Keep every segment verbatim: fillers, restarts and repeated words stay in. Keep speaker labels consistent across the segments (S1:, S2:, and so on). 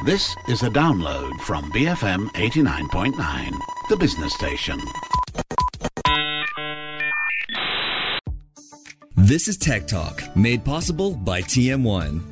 S1: This is a download from B F M eighty-nine point nine, the business station.
S2: This is Tech Talk, made possible by T M one.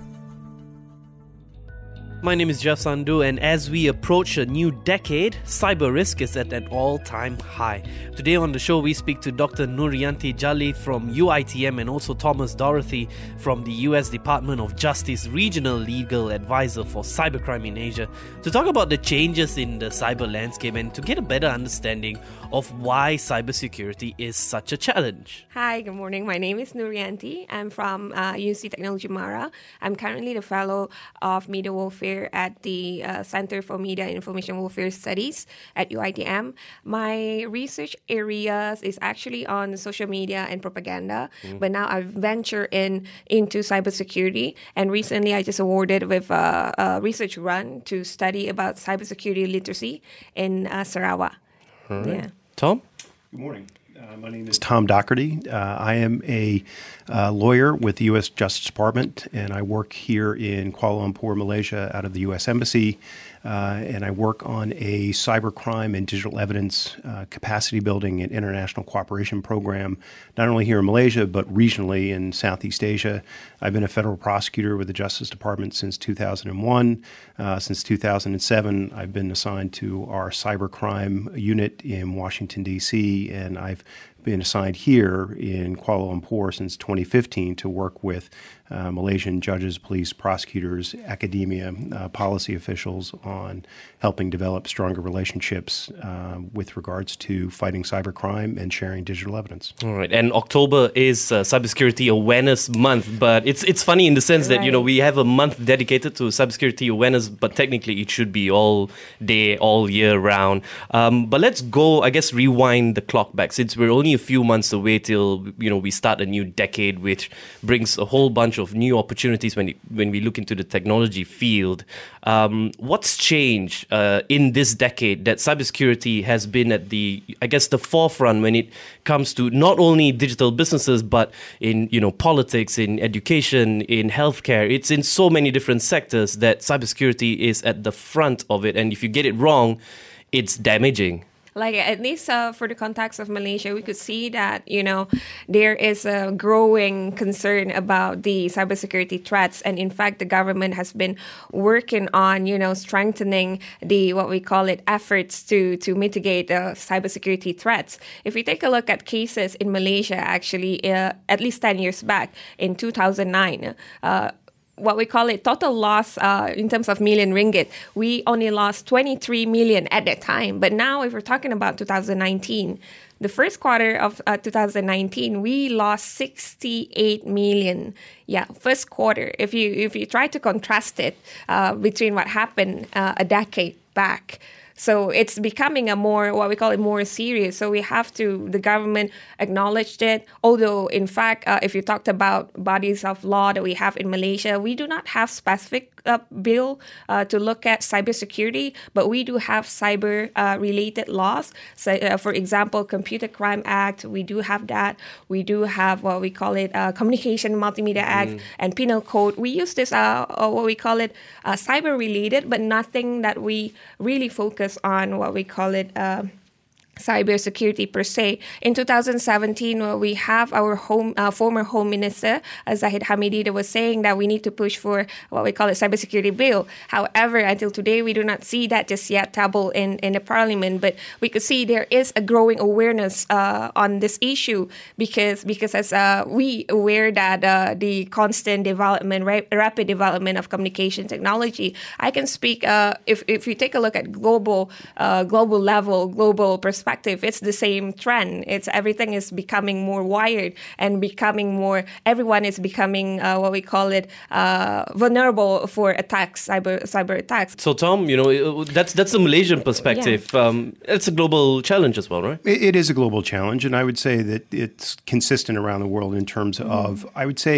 S3: My name is Jeff Sandhu, and as we approach a new decade, cyber risk is at an all-time high. Today on the show, we speak to Doctor Nuriyanti Jalli from U I T M and also Thomas Dorothy from the U S Department of Justice Regional Legal Advisor for Cybercrime in Asia to talk about the changes in the cyber landscape and to get a better understanding of why cybersecurity is such a challenge.
S4: Hi, good morning. My name is Nuriyanti. I'm from uh, U C Technology Mara. I'm currently the fellow of Media Warfare at the uh, Center for Media and Information Warfare Studies at U I T M. My research areas is actually on social media and propaganda, mm. but now I've ventured in into cybersecurity. And recently, I just awarded with a, a research run to study about cybersecurity literacy in uh, Sarawak.
S3: Right.
S4: Yeah.
S3: Tom?
S5: Good morning. Uh, my name is Tom Doherty. Uh, I am a uh, lawyer with the U S Justice Department, and I work here in Kuala Lumpur, Malaysia, out of the U S Embassy. Uh, and I work on a cybercrime and digital evidence uh, capacity building and international cooperation program, not only here in Malaysia, but regionally in Southeast Asia. I've been a federal prosecutor with the Justice Department since two thousand one. Uh, since two thousand seven, I've been assigned to our cybercrime unit in Washington, D C, and I've been assigned here in Kuala Lumpur since twenty fifteen to work with uh, Malaysian judges, police, prosecutors, academia, uh, policy officials on helping develop stronger relationships uh, with regards to fighting cybercrime and sharing digital evidence.
S3: All right, and October is uh, Cybersecurity Awareness Month, but it's it's funny in the sense that,
S4: right.
S3: you know, we have a month dedicated to cybersecurity awareness, but technically it should be all day, all year round. Um, but let's go, I guess, rewind the clock back, since we're only a few months away till, you know, we start a new decade, which brings a whole bunch of new opportunities when it, when we look into the technology field. Um, what's changed uh, in this decade that cybersecurity has been at the, I guess, the forefront when it comes to not only digital businesses, but in, you know, politics, in education, in healthcare? It's in so many different sectors that cybersecurity is at the front of it. And if you get it wrong, it's damaging.
S4: Like, at least uh, for the context of Malaysia, we could see that, you know, there is a growing concern about the cybersecurity threats. And in fact, the government has been working on, you know, strengthening the, what we call it, efforts to, to mitigate uh, cybersecurity threats. If we take a look at cases in Malaysia, actually, uh, at least ten years back, in two thousand nine, uh, what we call it total loss uh, in terms of million ringgit, we only lost twenty-three million at that time. But now if we're talking about two thousand nineteen, the first quarter of uh, two thousand nineteen, we lost sixty-eight million. Yeah, first quarter. If you if you try to contrast it uh, between what happened uh, a decade back. So it's becoming a more, what we call it, more serious. So we have to, the government acknowledged it. Although, in fact, uh, if you talked about bodies of law that we have in Malaysia, we do not have specific uh, bill uh, to look at cybersecurity, but we do have cyber-related uh, laws. So, uh, for example, Computer Crime Act, we do have that. We do have what we call it uh, Communication Multimedia Act mm. and Penal Code. We use this, uh, what we call it, uh, cyber-related, but nothing that we really focus on what we call it uh, cybersecurity per se. In two thousand seventeen, well, we have our home uh, former Home Minister, uh, Zahid Hamidi, that was saying that we need to push for what we call a cybersecurity bill. However, until today, we do not see that just yet table in, in the parliament. But we could see there is a growing awareness uh, on this issue because because as uh, we aware that uh, the constant development, ra- rapid development of communication technology. I can speak uh, if if you take a look at global uh, global level, global perspective. It's the same trend. It's everything is becoming more wired and becoming more. Everyone is becoming uh, what we call it uh, vulnerable for attacks, cyber cyber attacks.
S3: So, Tom, you know that's that's the Malaysian perspective. Yeah. Um, it's a global challenge as well, right?
S5: It, it is a global challenge, and I would say that it's consistent around the world in terms mm-hmm. of. I would say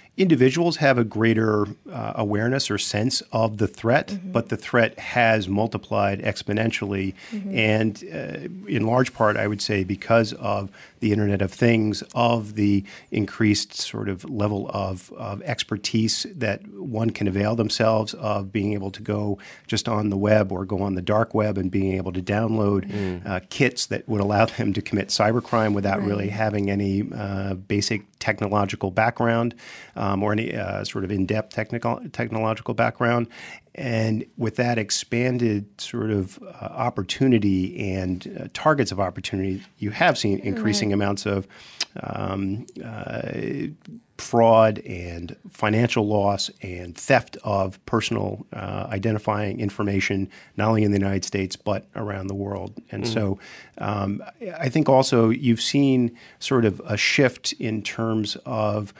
S5: individuals have a greater uh, awareness or sense of the threat, mm-hmm. but the threat has multiplied exponentially. Mm-hmm. And uh, in large part, I would say, because of the Internet of Things, of the increased sort of level of, of expertise that one can avail themselves of, being able to go just on the web or go on the dark web and being able to download mm. uh, kits that would allow them to commit cybercrime without right. really having any uh, basic technological background um, or any uh, sort of in-depth technical technological background. And with that expanded sort of uh, opportunity and uh, targets of opportunity, you have seen increasing right. amounts of um, uh, fraud and financial loss and theft of personal uh, identifying information, not only in the United States, but around the world. And mm. so um, I think also you've seen sort of a shift in terms of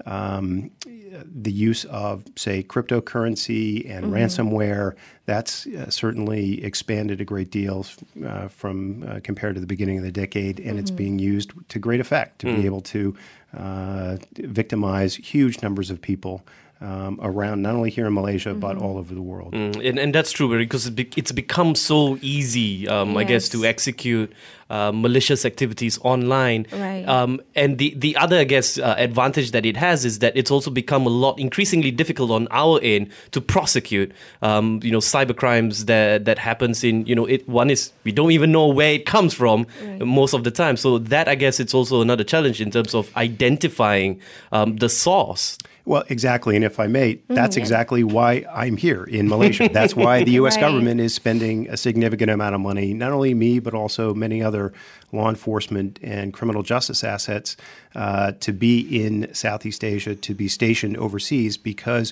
S5: um, the use of, say, cryptocurrency and mm-hmm. ransomware. That's uh, certainly expanded a great deal uh, from uh, compared to the beginning of the decade, and mm-hmm. it's being used to great effect to mm. be able to uh, victimize huge numbers of people Um, around, not only here in Malaysia, mm-hmm. but all over the world.
S3: Mm, and, and that's true, because it's become so easy, um, yes. I guess, to execute uh, malicious activities online.
S4: Right.
S3: Um, and the, the other, I guess, uh, advantage that it has is that it's also become a lot increasingly difficult on our end to prosecute, um, you know, cyber crimes that, that happens in, you know, it. One is we don't even know where it comes from right. most of the time. So that, I guess, it's also another challenge in terms of identifying um, the source.
S5: Well, exactly. And if I may, that's mm, yeah. exactly why I'm here in Malaysia. That's why the U S right. government is spending a significant amount of money, not only me, but also many other law enforcement and criminal justice assets uh, to be in Southeast Asia, to be stationed overseas, because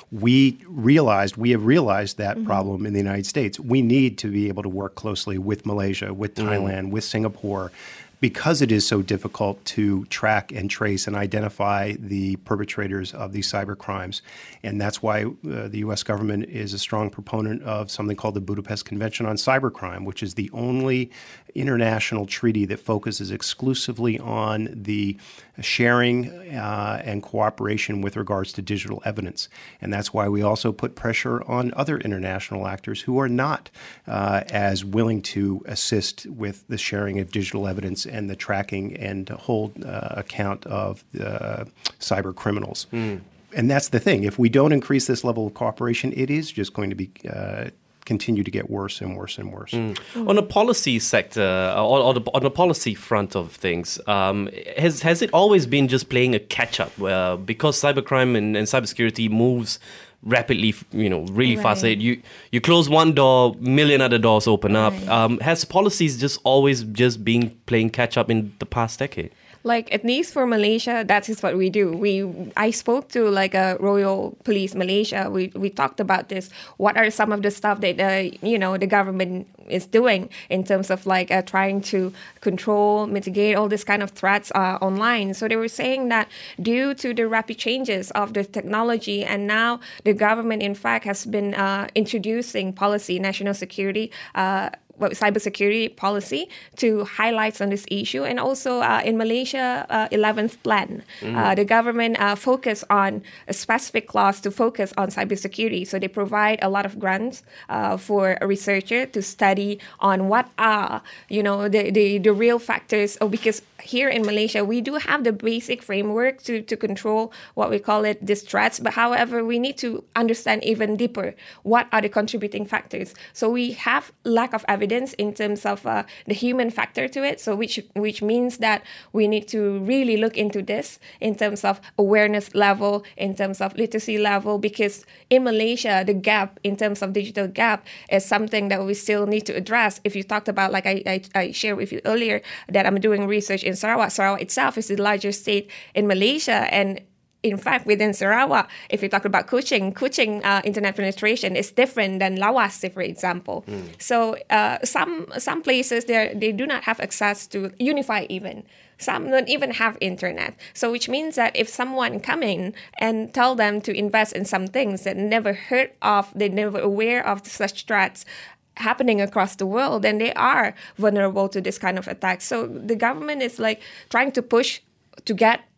S5: we realized, we have realized that mm-hmm. problem in the United States. We need to be able to work closely with Malaysia, with Thailand, mm. with Singapore, because it is so difficult to track and trace and identify the perpetrators of these cyber crimes. And that's why uh, the U S government is a strong proponent of something called the Budapest Convention on Cybercrime, which is the only international treaty that focuses exclusively on the sharing uh, and cooperation with regards to digital evidence. And that's why we also put pressure on other international actors who are not uh, as willing to assist with the sharing of digital evidence and the tracking and hold uh, account of the cyber criminals. Mm. And that's the thing. If we don't increase this level of cooperation, it is just going to be uh, continue to get worse and worse and worse. Mm.
S3: Mm. On the policy sector, or, or the, on the policy front of things, um, has has it always been just playing a catch-up? Uh, because cybercrime and, and cybersecurity moves rapidly, you know, really right. fast. You you close one door, million other doors open right. up. Um, has policies just always just been playing catch-up in the past decade?
S4: Like, at least for Malaysia, that is what we do. We I spoke to like a Royal Police Malaysia. We we talked about this. What are some of the stuff that uh, you know the government is doing in terms of like uh, trying to control, mitigate all this kind of threats uh, online? So they were saying that due to the rapid changes of the technology, and now the government in fact has been uh, introducing policy, national security. Uh, cybersecurity policy to highlight on this issue. And also uh, in Malaysia, uh, eleventh plan, mm. uh, the government uh, focus on a specific clause to focus on cybersecurity. So they provide a lot of grants uh, for a researcher to study on what are, you know, the, the, the real factors. Oh, because here in Malaysia, we do have the basic framework to, to control what we call it, these threats. But however, we need to understand even deeper what are the contributing factors. So we have lack of evidence in terms of uh, the human factor to it, so which which means that we need to really look into this in terms of awareness level, in terms of literacy level, because in Malaysia, the gap in terms of digital gap is something that we still need to address. If you talked about, like I, I, I shared with you earlier, that I'm doing research in Sarawak. Sarawak itself is the largest state in Malaysia, and in fact, within Sarawak, if you talk about Kuching, Kuching uh, internet penetration is different than Lawas, for example. Mm. So uh, some some places there they do not have access to Unify even. Some don't even have internet. So which means that if someone come in and tell them to invest in some things that never heard of, they're never aware of such threats happening across the world, then they are vulnerable to this kind of attacks. So the government is like trying to push to get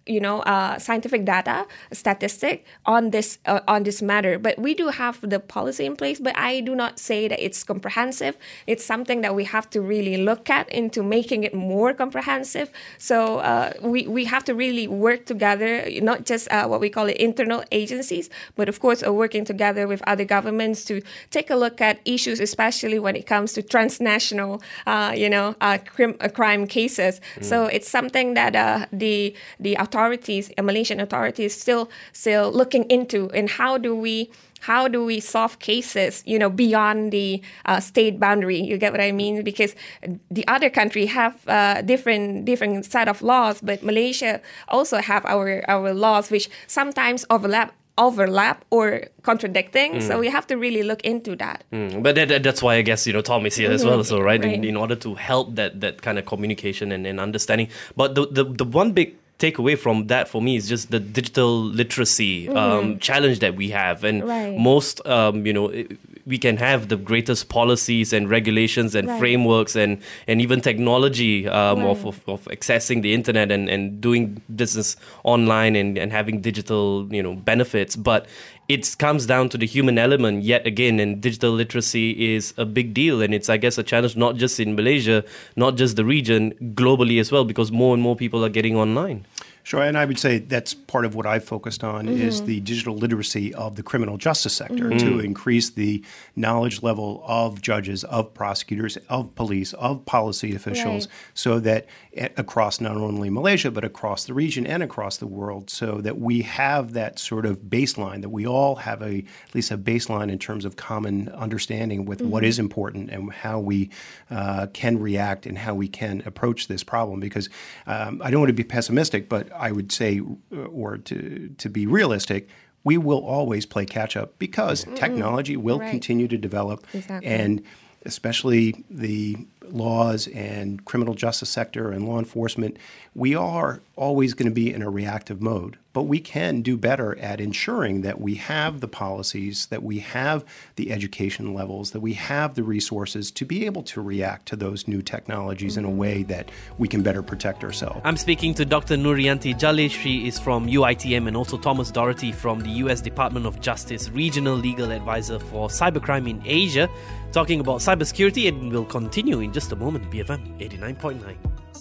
S4: you know, uh, scientific data, statistic on this uh, on this matter. But we do have the policy in place. But I do not say that it's comprehensive. It's something that we have to really look at into making it more comprehensive. So uh, we we have to really work together, not just uh, what we call it internal agencies, but of course uh, working together with other governments to take a look at issues, especially when it comes to transnational, uh, you know, uh, crim- uh, crime cases. Mm. So it's something that uh, the the authorities, uh, Malaysian authorities, still still looking into. And how do we how do we solve cases, you know, beyond the uh, state boundary? You get what I mean? Because the other country have uh, different different set of laws, but Malaysia also have our our laws, which sometimes overlap. overlap or contradicting. Mm. So we have to really look into that.
S3: Mm. But that, that, that's why I guess, you know, Tom is here mm-hmm. as well. So, right,
S4: right.
S3: In, in order to help that that kind of communication and, and understanding. But the, the, the one big takeaway from that for me is just the digital literacy mm-hmm. um, challenge that we have. And
S4: right.
S3: most, um, you know, we can have the greatest policies and regulations and right. frameworks and, and even technology um, right. of, of, of accessing the internet and, and doing business online and, and having digital, you know, benefits. But it comes down to the human element yet again, and digital literacy is a big deal. And it's, I guess, a challenge not just in Malaysia, not just the region, globally as well, because more and more people are getting online.
S5: Sure, and I would say that's part of what I've focused on mm-hmm. is the digital literacy of the criminal justice sector mm-hmm. to increase the knowledge level of judges, of prosecutors, of police, of policy officials, right. so that across not only Malaysia, but across the region and across the world, so that we have that sort of baseline, that we all have a at least a baseline in terms of common understanding with mm-hmm. what is important and how we uh, can react and how we can approach this problem. Because um, I don't want to be pessimistic, but I would say, or to to be realistic, we will always play catch up because mm-hmm. technology will right. continue to develop,
S4: exactly.
S5: and especially the laws and criminal justice sector and law enforcement, we are always going to be in a reactive mode. But we can do better at ensuring that we have the policies, that we have the education levels, that we have the resources to be able to react to those new technologies mm-hmm. in a way that we can better protect ourselves.
S3: I'm speaking to Doctor Nurianti Jalil. She is from U I T M, and also Thomas Doherty from the U S Department of Justice, Regional Legal Advisor for Cybercrime in Asia, talking about cybersecurity, and we'll continue in just a moment. B F M eighty-nine point nine.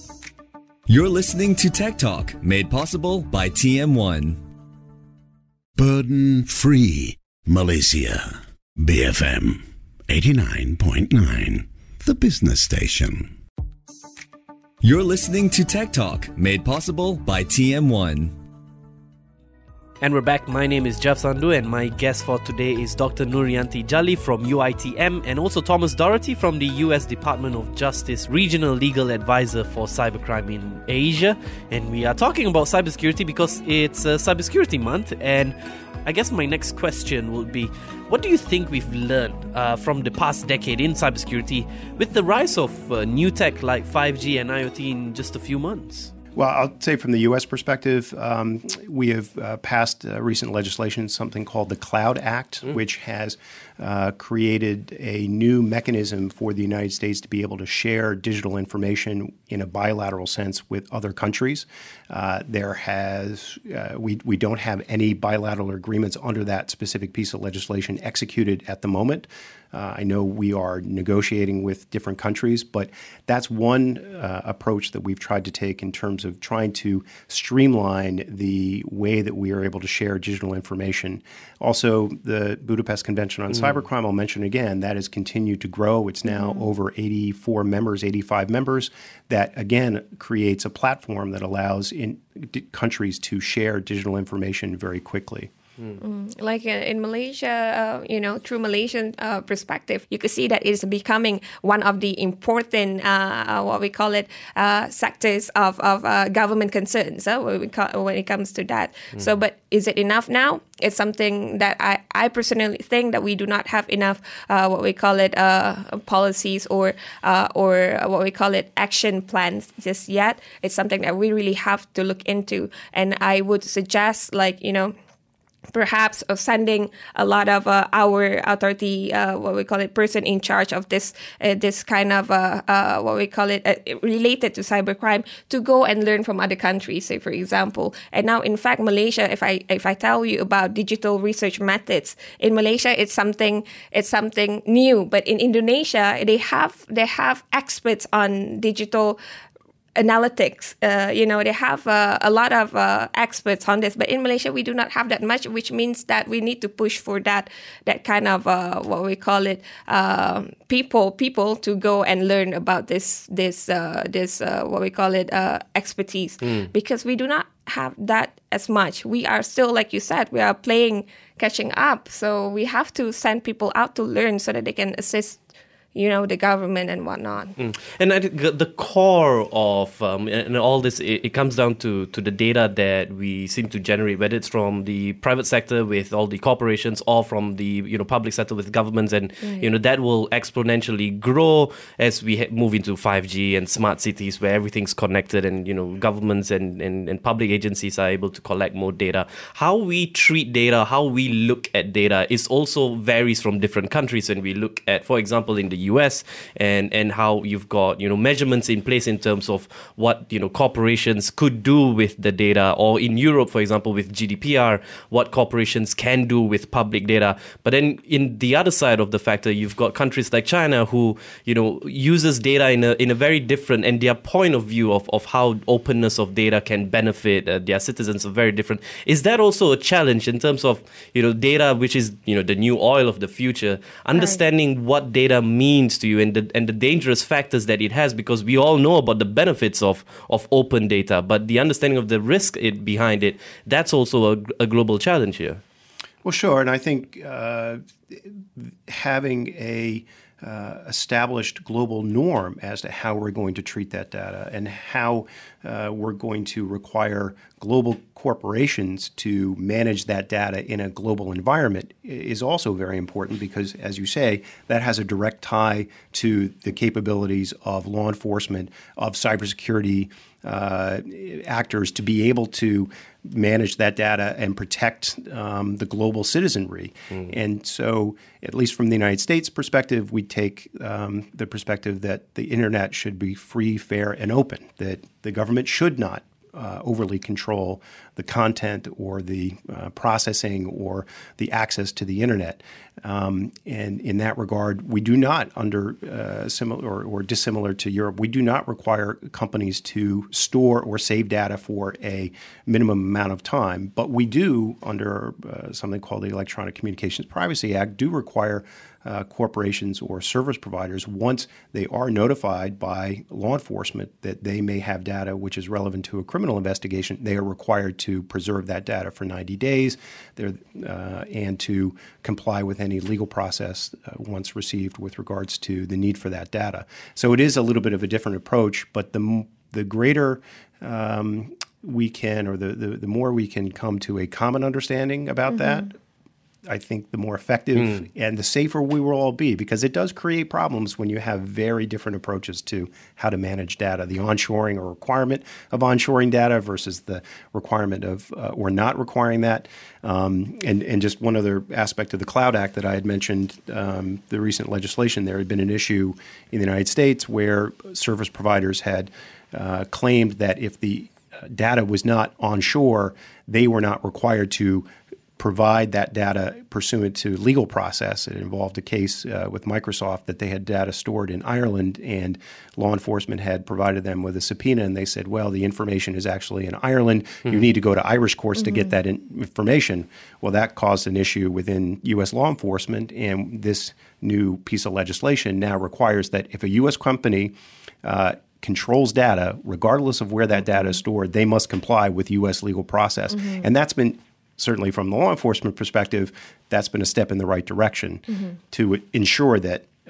S2: You're listening to Tech Talk, made possible by T M one.
S1: Burden-free Malaysia. B F M eighty-nine point nine, the business station.
S2: You're listening to Tech Talk, made possible by T M one.
S3: And we're back. My name is Jeff Sandhu, and my guest for today is Doctor Nurianti Jalil from U I T M, and also Thomas Doherty from the U S Department of Justice, Regional Legal Advisor for Cybercrime in Asia. And we are talking about cybersecurity because it's uh, Cybersecurity Month. And I guess my next question will be, what do you think we've learned uh, from the past decade in cybersecurity with the rise of uh, new tech like five G and IoT in just a few months?
S5: Well, I'll say from the U S perspective, um, we have uh, passed uh, recent legislation, something called the Cloud Act, mm. which has uh, created a new mechanism for the United States to be able to share digital information in a bilateral sense with other countries. Uh, there has uh, we we don't have any bilateral agreements under that specific piece of legislation executed at the moment. Uh, I know we are negotiating with different countries, but that's one uh, approach that we've tried to take in terms of trying to streamline the way that we are able to share digital information. Also, the Budapest Convention on mm. Cybercrime, I'll mention again, that has continued to grow. It's now mm. over eighty-four members, eighty-five members. That, again, creates a platform that allows in, d- countries to share digital information very quickly.
S4: Mm. Mm. Like uh, in Malaysia, uh, you know, through Malaysian uh, perspective, you could see that it's becoming one of the important, uh, what we call it, uh, sectors of, of uh, government concerns uh, when, we call, when it comes to that. Mm. So, but is it enough now? It's something that I, I personally think that we do not have enough, uh, what we call it, uh, policies or uh, or what we call it, action plans just yet. It's something that we really have to look into. And I would suggest, like, you know, perhaps of sending a lot of uh, our authority, uh, what we call it, person in charge of this uh, this kind of uh, uh, what we call it uh, related to cybercrime to go and learn from other countries, say for example. And now, in fact, Malaysia, if I if I tell you about digital research methods in Malaysia, it's something it's something new. But in Indonesia, they have they have experts on digital analytics. Uh, you know, they have uh, a lot of uh, experts on this, but in Malaysia we do not have that much, which means that we need to push for that that kind of uh, what we call it uh, people people to go and learn about this this uh, this uh, what we call it uh, expertise, mm. because we do not have that as much. We are still, like you said, we are playing catching up, so we have to send people out to learn so that they can assist, you know, the government and whatnot. Mm.
S3: And I think the core of um, and all this, it, it comes down to, to the data that we seem to generate, whether it's from the private sector with all the corporations or from the, you know, public sector with governments. And, right. you know, that will exponentially grow as we ha- move into five G and smart cities where everything's connected and, you know, governments and, and, and public agencies are able to collect more data. How we treat data, how we look at data is also varies from different countries. When we look at, for example, in the U S and and how you've got, you know, measurements in place in terms of what, you know, corporations could do with the data, or in Europe, for example, with G D P R, what corporations can do with public data. But then in the other side of the factor, you've got countries like China who, you know, uses data in a in a very different, and their point of view of, of how openness of data can benefit uh, their citizens are very different. Is that also a challenge in terms of, you know, data, which is, you know, the new oil of the future, understanding right. what data means to you and the and the dangerous factors that it has, because we all know about the benefits of, of open data, but the understanding of the risk it behind it, that's also a, a global challenge here.
S5: Well, sure, and I think uh, having a uh, established global norm as to how we're going to treat that data and how uh, we're going to require global corporations to manage that data in a global environment is also very important, because, as you say, that has a direct tie to the capabilities of law enforcement, of cybersecurity uh, actors to be able to manage that data and protect um, the global citizenry. Mm. And so, at least from the United States perspective, we take um, the perspective that the internet should be free, fair, and open, that the government should not Uh, overly control the content or the uh, processing or the access to the internet. Um, and in that regard, we do not, under uh, similar or, or dissimilar to Europe, we do not require companies to store or save data for a minimum amount of time. But we do, under uh, something called the Electronic Communications Privacy Act, do require Uh, corporations or service providers, once they are notified by law enforcement that they may have data which is relevant to a criminal investigation, they are required to preserve that data for ninety days uh, and to comply with any legal process uh, once received with regards to the need for that data. So it is a little bit of a different approach, but the the greater um, we can, or the, the, the more we can come to a common understanding about mm-hmm. that, I think the more effective mm. and the safer we will all be, because it does create problems when you have very different approaches to how to manage data. The onshoring or requirement of onshoring data versus the requirement of uh, or not requiring that. Um, and, and just one other aspect of the Cloud Act that I had mentioned, um, the recent legislation, there had been an issue in the United States where service providers had uh, claimed that if the data was not onshore, they were not required to provide that data pursuant to legal process. It involved a case uh, with Microsoft that they had data stored in Ireland, and law enforcement had provided them with a subpoena, and they said, well, the information is actually in Ireland. Mm-hmm. You need to go to Irish courts mm-hmm. to get that in- information. Well, that caused an issue within U S law enforcement, and this new piece of legislation now requires that if a U S company uh, controls data, regardless of where that data is stored, they must comply with U S legal process. Mm-hmm. And that's been, certainly from the law enforcement perspective, that's been a step in the right direction mm-hmm. to ensure that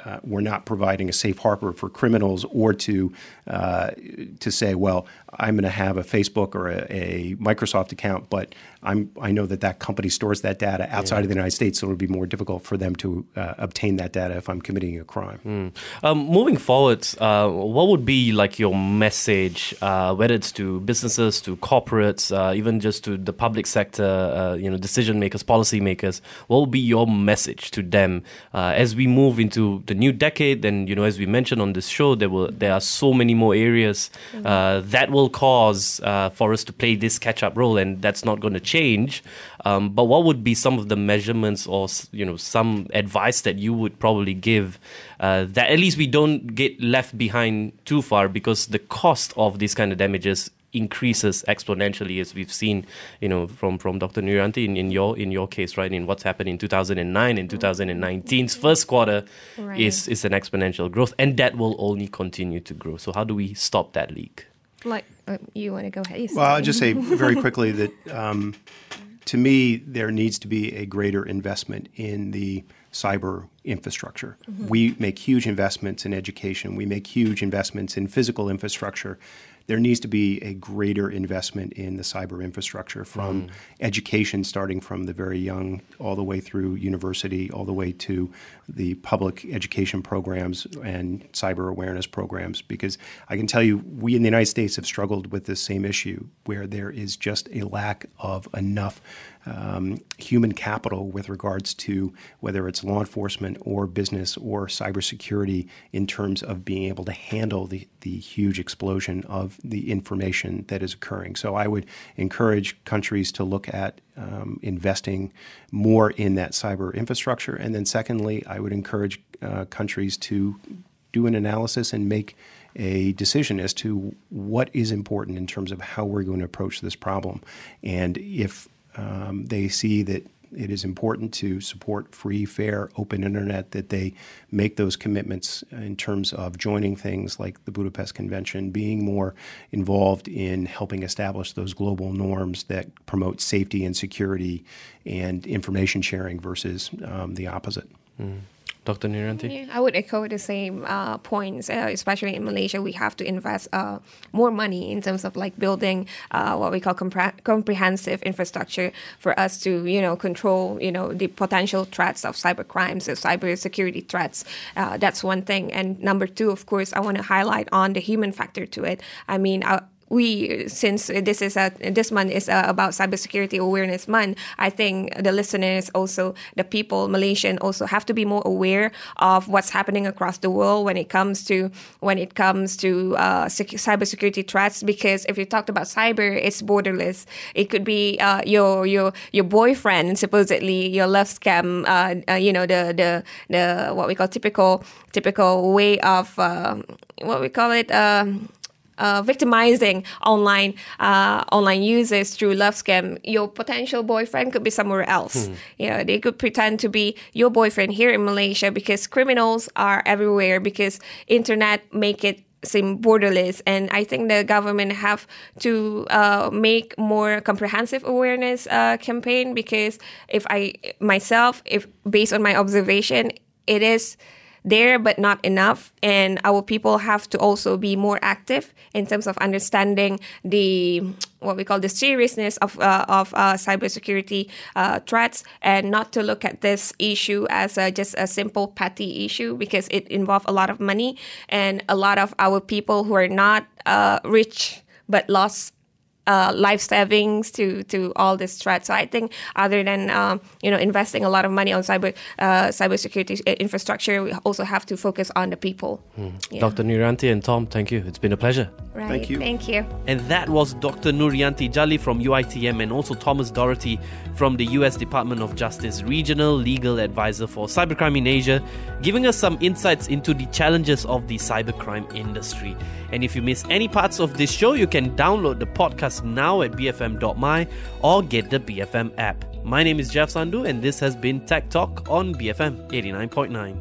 S5: uh, we're not providing a safe harbor for criminals, or to uh, to say, well, I'm going to have a Facebook or a, a Microsoft account, but I'm I know that that company stores that data outside yeah. of the United States, so it would be more difficult for them to uh, obtain that data if I'm committing a crime.
S3: Mm. Um, moving forward, uh, what would be like your message, uh, whether it's to businesses, to corporates, uh, even just to the public sector, uh, you know, decision makers, policy makers? What will be your message to them uh, as we move into the new decade? And you know, as we mentioned on this show, there will there are so many more areas uh, that will cause uh, for us to play this catch-up role, and that's not going to change. Um, but what would be some of the measurements, or you know, some advice that you would probably give uh, that at least we don't get left behind too far, because the cost of these kind of damages increases exponentially, as we've seen, you know, from, from Doctor Nurianti in, in your in your case, right? In what's happened in two thousand nine and twenty nineteen's first quarter right. is is an exponential growth, and that will only continue to grow. So how do we stop that leak?
S4: Like, uh, you want to go ahead?
S5: Well, I'll just say very quickly that um, to me, there needs to be a greater investment in the cyber infrastructure. Mm-hmm. We make huge investments in education. We make huge investments in physical infrastructure. There needs to be a greater investment in the cyber infrastructure, from mm. education, starting from the very young, all the way through university, all the way to the public education programs and cyber awareness programs. Because I can tell you, we in the United States have struggled with this same issue, where there is just a lack of enough um, human capital with regards to whether it's law enforcement or business or cybersecurity, in terms of being able to handle the, the huge explosion of the information that is occurring. So I would encourage countries to look at um, investing more in that cyber infrastructure. And then secondly, I would encourage uh, countries to do an analysis and make a decision as to what is important in terms of how we're going to approach this problem. And if um, they see that it is important to support free, fair, open internet, that they make those commitments in terms of joining things like the Budapest Convention, being more involved in helping establish those global norms that promote safety and security and information sharing versus um, the opposite.
S3: Mm. Doctor Nurianti?
S4: Yeah, I would echo the same uh, points, uh, especially in Malaysia. We have to invest uh, more money in terms of like building uh, what we call compre- comprehensive infrastructure for us to, you know, control, you know, the potential threats of cyber crimes, of cyber security threats. Uh, that's one thing. And number two, of course, I want to highlight on the human factor to it. I mean, I, We, since this is a, this month is uh, about Cybersecurity Awareness Month, I think the listeners, also the people, Malaysian, also have to be more aware of what's happening across the world when it comes to when it comes to uh, sec- cybersecurity threats. Because if you talked about cyber, it's borderless. It could be uh, your your your boyfriend, supposedly your love scam. Uh, uh, you know the the the what we call typical typical way of uh, what we call it. Um, Uh, victimizing online uh, online users through love scam. Your potential boyfriend could be somewhere else. Hmm. You know, they could pretend to be your boyfriend here in Malaysia, because criminals are everywhere, because internet make it seem borderless. And I think the government have to uh, make more comprehensive awareness uh, campaign, because if I myself, if based on my observation, it is there, but not enough. And our people have to also be more active in terms of understanding the what we call the seriousness of uh, of uh, cybersecurity uh, threats, and not to look at this issue as a, just a simple petty issue, because it involves a lot of money, and a lot of our people who are not uh, rich but lost Uh, life savings to, to all this threat. So I think other than um, you know investing a lot of money on cyber uh, cybersecurity infrastructure, we also have to focus on the people.
S3: Hmm. Yeah. Doctor Nurianti and Tom, thank you. It's been a pleasure.
S4: Right.
S5: Thank you.
S4: Thank you.
S3: And that was Doctor Nurianti Jalli from U I T M, and also Thomas Doherty from the U S Department of Justice Regional Legal Advisor for Cybercrime in Asia, giving us some insights into the challenges of the cybercrime industry. And if you miss any parts of this show, you can download the podcast now at b f m dot m y or get the B F M app. My name is Jeff Sandhu, and this has been Tech Talk on B F M eighty-nine point nine.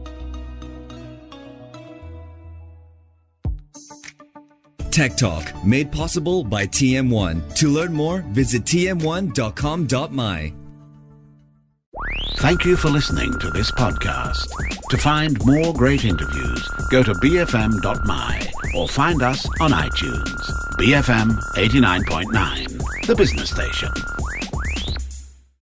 S2: Tech Talk, made possible by T M one. To learn more, visit t m one dot com dot m y.
S1: Thank you for listening to this podcast. To find more great interviews, go to b f m dot m y or find us on iTunes. B F M eighty-nine point nine, the business station.